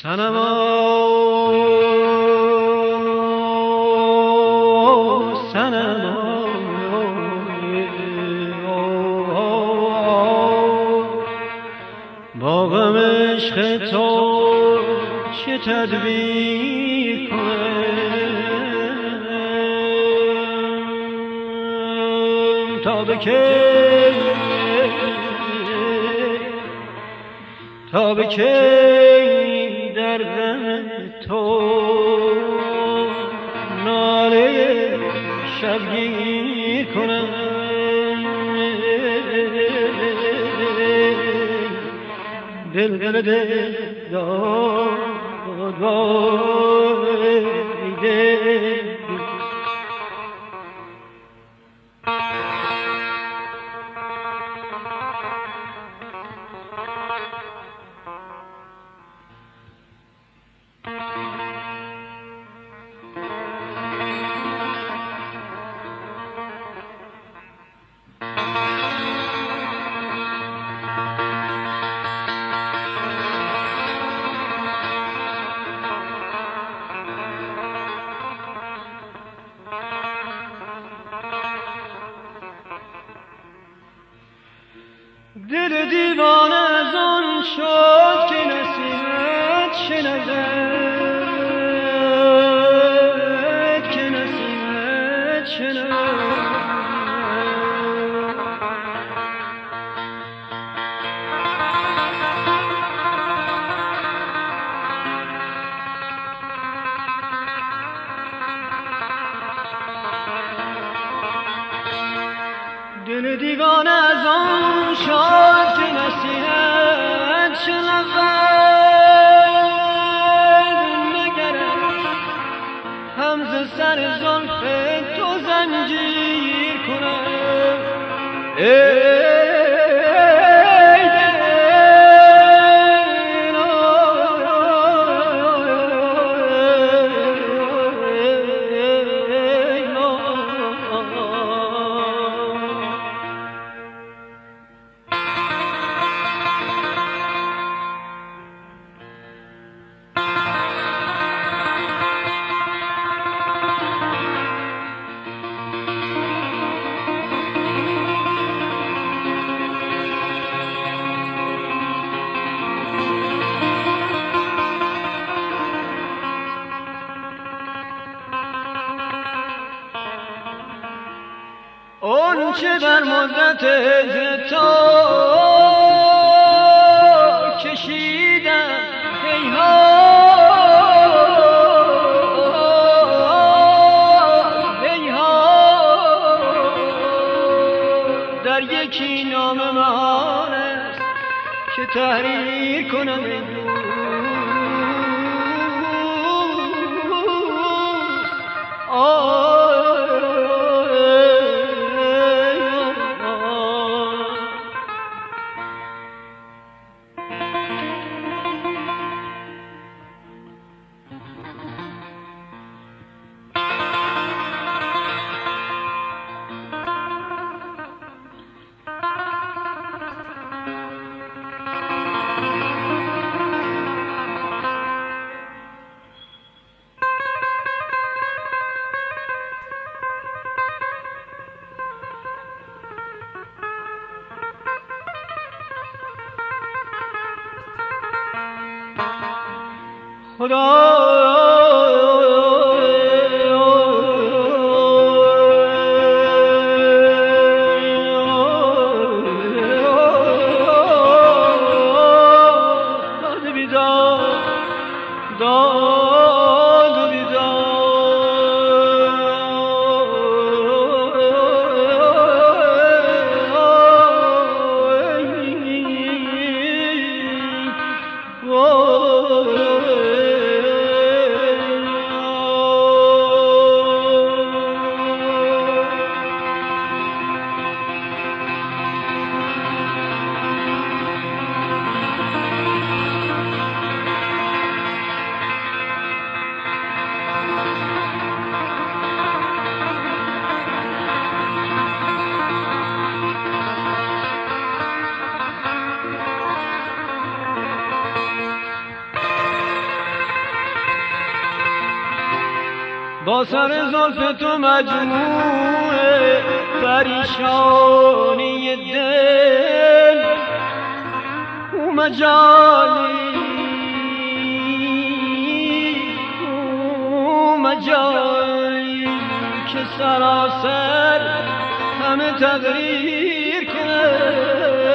با غم عشق تو چه تدبیر کنم تا به کی در غم تو ناله شبگیر کنم دل داد دل دیوانه از آن شد که نصیحت شنود دل دیوانه از آن شد که نصیحت شنود نگرد هم ز سر زلف تو زنجیر کنم اون چه در مدت تو کشیدم در یکی نامه مهان است که تحریر کنم ای دوست با سر زلف تو مجموع پریشانی دل او مجالی که سراسر همه تغییر کنه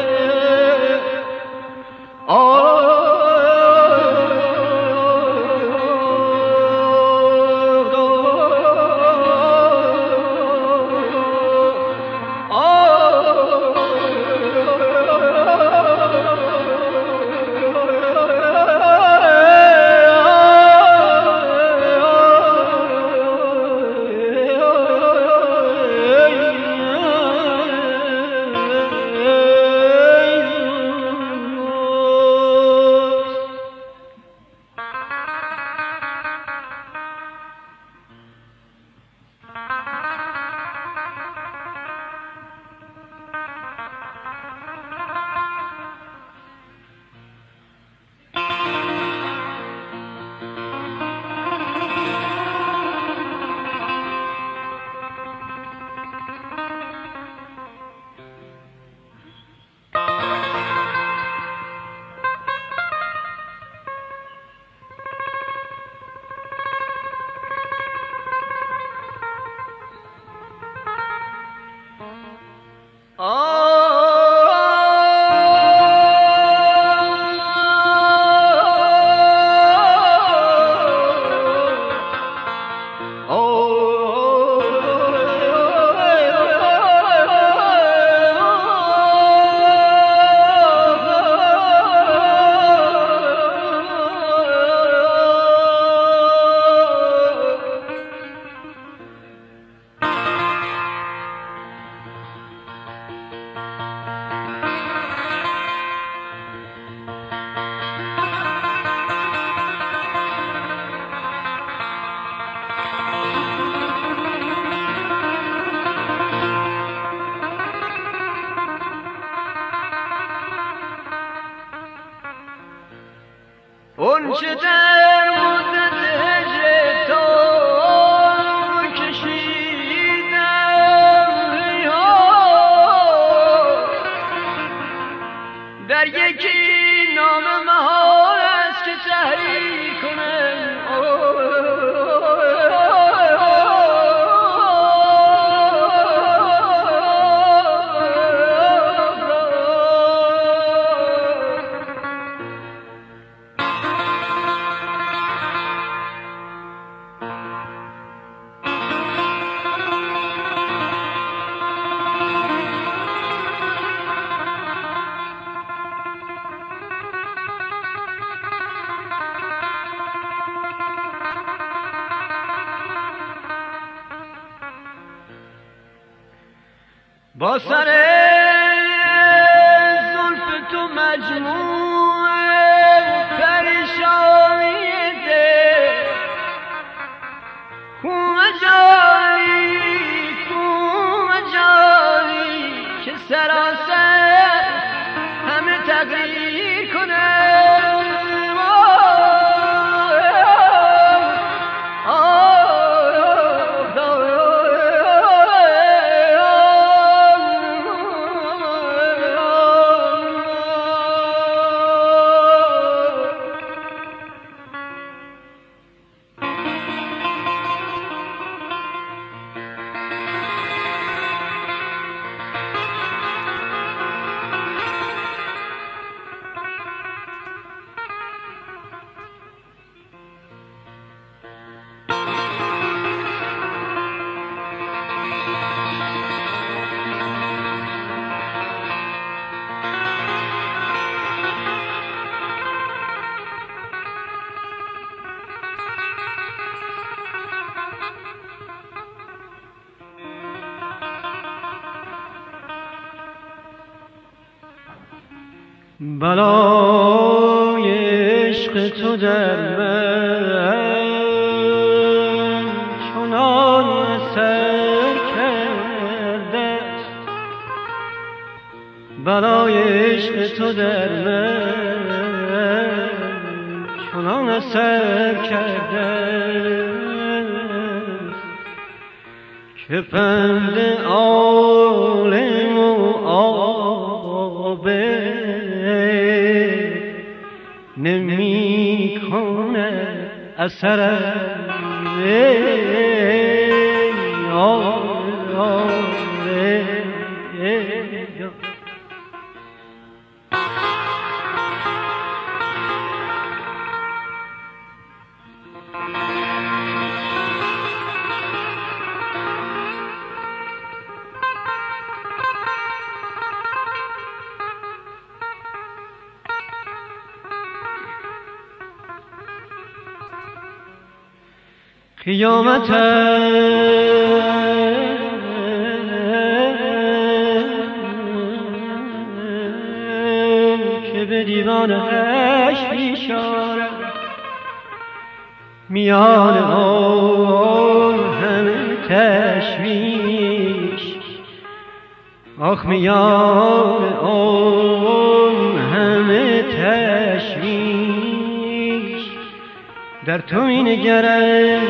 اون چه در مدت هجر تو کشیدم در یکی نام محال است که تحریر کنم با سر زلف تو مجموع پریشانی دل کومجالی که سراسر همه تغییر کنه بلای عشق تو در من چنان اثر کرده است بلای عشق تو در من چنان اثر کرده که پند عالم و آبه نمی کنه اثر قیامت که به دیوانش بیشاره میان آن همه تشویش آخ میان آن همه تشویش در تو می نگرم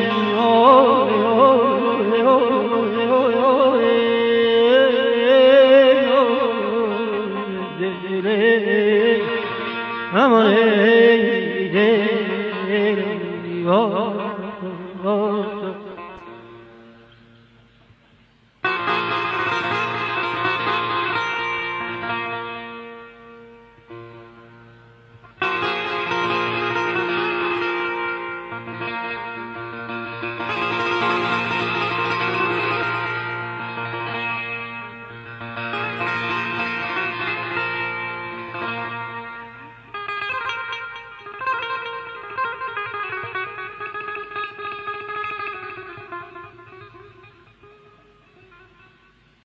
امان